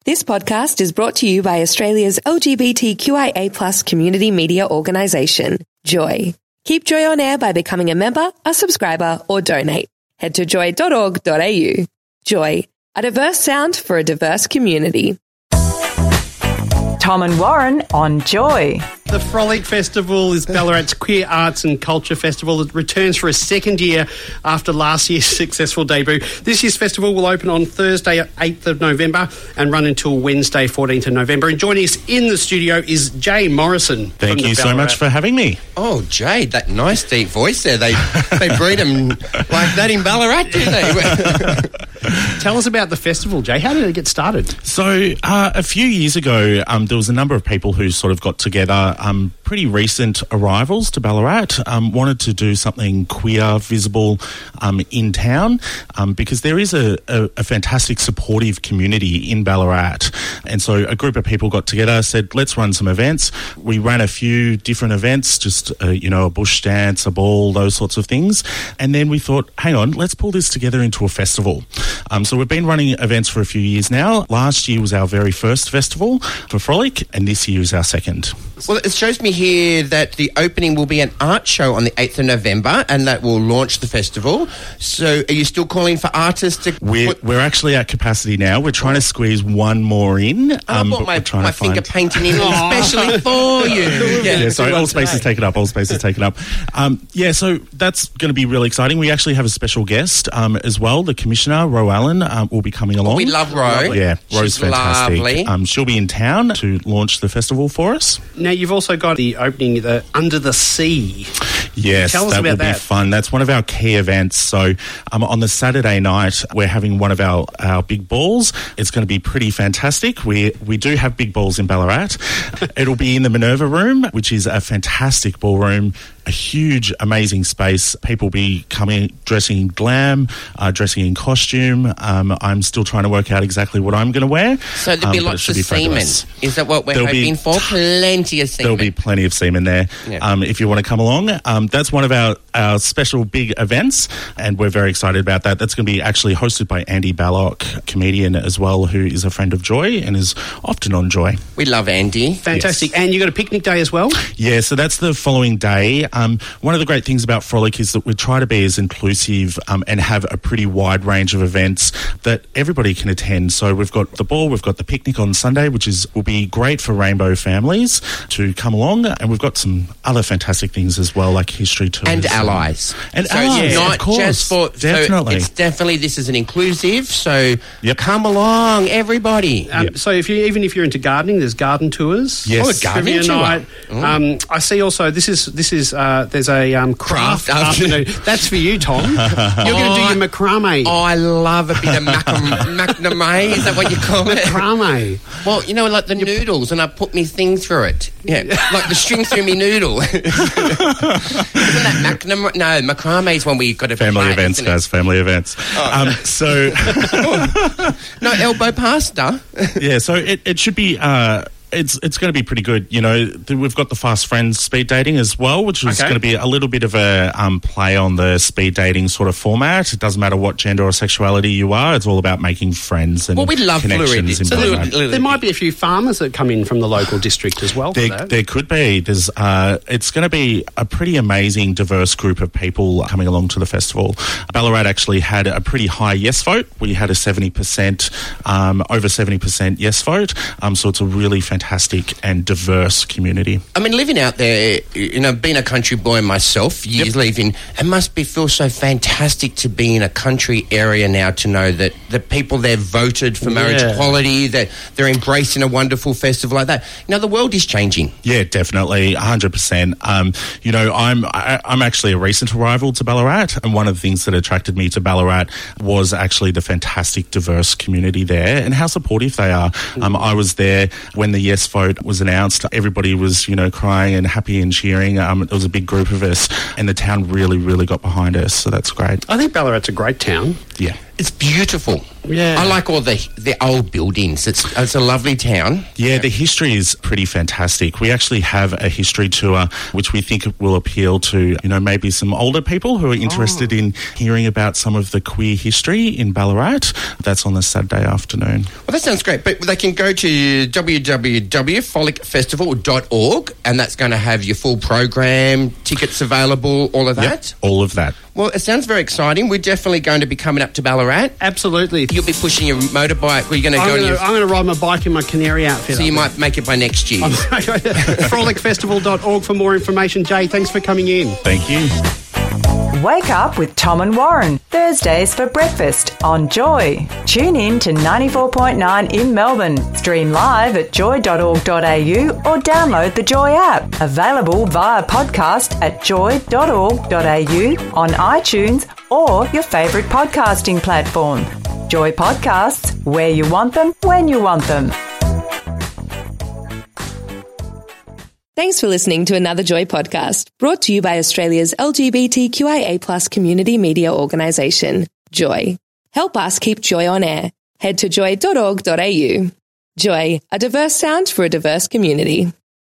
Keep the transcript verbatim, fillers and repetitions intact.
This podcast is brought to you by Australia's L G B T Q I A plus community media organisation, Joy. Keep Joy on air by becoming a member, a subscriber, or donate. Head to joy dot org dot a u. Joy, a diverse sound for a diverse community. Tom and Warren on Joy. The Frolic Festival is Ballarat's queer arts and culture festival. It returns for a second year after last year's successful debut. This year's festival will open on Thursday, eighth of November and run until Wednesday, fourteenth of November. And joining us in the studio is Jay Morrison. Thank you so much for having me. Oh, Jay, that nice deep voice there. They they breed them like that in Ballarat, do they? Tell us about the festival, Jay. How did it get started? So uh, a few years ago, um, there was a number of people who sort of got together, um, pretty recent arrivals to Ballarat, um, wanted to do something queer, visible um, in town, um, because there is a, a, a fantastic supportive community in Ballarat. And so a group of people got together, said, let's run some events. We ran a few different events, just, uh, you know, a bush dance, a ball, those sorts of things. And then we thought, hang on, let's pull this together into a festival. Um, so we've been running events for a few years now. Last year was our very first festival for Frolic, and this year is our second. Well, it shows me here that the opening will be an art show on the eighth of November, and that will launch the festival. So are you still calling for artists to... We're, we're actually at capacity now. We're trying to squeeze one more in. Um, I bought my, my finger find... painting in especially for you. Yeah, yeah so all space is taken up. All space is taken up. Um, yeah, so that's going to be really exciting. We actually have a special guest um, as well. The Commissioner, Ro Allen, um, will be coming along. Oh, we love Ro. Yeah, Ro's She's fantastic. Lovely. Um, she'll be in town to launch the festival for us. Now, you've also got the opening, the Under the Sea. Yes, Tell us that about will that. be fun. That's one of our key events. So um, on the Saturday night, we're having one of our, our big balls. It's going to be pretty fantastic. We we do have big balls in Ballarat. It'll be in the Minerva Room, which is a fantastic ballroom, a huge, amazing space. People will be coming, dressing in glam, uh, dressing in costume. Um, I'm still trying to work out exactly what I'm going to wear. So there'll be um, lots of be semen. fabulous. Is that what we're There'll hoping be, for? Plenty of semen. There'll be plenty of semen there. Yeah. Um, if you want to come along, um, that's one of our, our special big events, and we're very excited about that. That's going to be actually hosted by Andy Ballock, comedian as well, who is a friend of Joy and is often on Joy. We love Andy. Fantastic. Yes. And you've got a picnic day as well? Yeah, so that's the following day. Um, one of the great things about Frolic is that we try to be as inclusive um, and have a pretty wide range of events that everybody can attend. So we've got the ball, we've got the picnic on Sunday, which is will be great for rainbow families to come along, and we've got some other fantastic things as well, like history tours. And allies. And so allies, it's not of course, just for... definitely. So it's definitely, this is an inclusive, so Yep. come along, everybody. Um, Yep. So if you even if you're into gardening, there's garden tours. Yes. Oh, a gardening Trivia tour. night. Mm. Um, I see also this is this is uh, there's a um, craft, Craft afternoon. That's for you, Tom. You're going to do your macrame. Oh, I love a bit of macam- macrame. Is that what you call it? Macrame. Well, you know, like the noodles, and I put me thing through it. Yeah, like the string through me noodle. Isn't that macrame? No, macrame is when we got a Family play, events, isn't it? guys, family events. Oh. Um, so, No, elbow pasta. yeah, so it, it should be... Uh, It's it's going to be pretty good. You know, th- we've got the Fast Friends speed dating as well, which is Okay. going to be a little bit of a um, play on the speed dating sort of format. It doesn't matter what gender or sexuality you are. It's all about making friends and Well, we love connections. fluid. in So Ballarat. little- little There might bit. be a few farmers that come in from the local district as well. For There, that. there could be. There's, uh, it's going to be a pretty amazing, diverse group of people coming along to the festival. Ballarat actually had a pretty high yes vote. We had a seventy percent, um, over seventy percent yes vote. Um, so it's a really fantastic and diverse community. I mean, living out there, you know, being a country boy myself, years Yep. leaving, it must be feel so fantastic to be in a country area now, to know that the people there voted for marriage Yeah. equality, that they're embracing a wonderful festival like that. You know, the world is changing. Yeah, definitely, one hundred percent. Um, you know, I'm I, I'm actually a recent arrival to Ballarat, and one of the things that attracted me to Ballarat was actually the fantastic, diverse community there and how supportive they are. Um, I was there when the yes vote was announced, everybody was, you know, crying and happy and cheering. Um, it was a big group of us, and the town really, really got behind us, so that's great. I think Ballarat's a great town. Yeah. It's beautiful. Yeah. I like all the the old buildings. It's it's a lovely town. Yeah, the history is pretty fantastic. We actually have a history tour which we think will appeal to, you know, maybe some older people who are interested oh. in hearing about some of the queer history in Ballarat. That's on the Saturday afternoon. Well, that sounds great. But they can go to w w w dot frolic festival dot org, and that's going to have your full program, tickets available, all of that? Yep, all of that. Well, it sounds very exciting. We're definitely going to be coming up to Ballarat. Absolutely. You'll be pushing your motorbike. We're going to go gonna, on your... I'm going to ride my bike in my canary outfit. So you might make it by next year. frolic festival dot org for more information. Jay, thanks for coming in. Thank you. Wake up with Tom and Warren, Thursdays for breakfast on Joy. Tune in to ninety-four point nine in Melbourne. Stream live at joy dot org dot a u or download the Joy app. Available via podcast at joy dot org dot a u, on iTunes or your favourite podcasting platform. Joy Podcasts, where you want them, when you want them. Thanks for listening to another Joy podcast, brought to you by Australia's L G B T Q I A plus community media organisation, Joy. Help us keep Joy on air. Head to joy dot org dot a u. Joy, a diverse sound for a diverse community.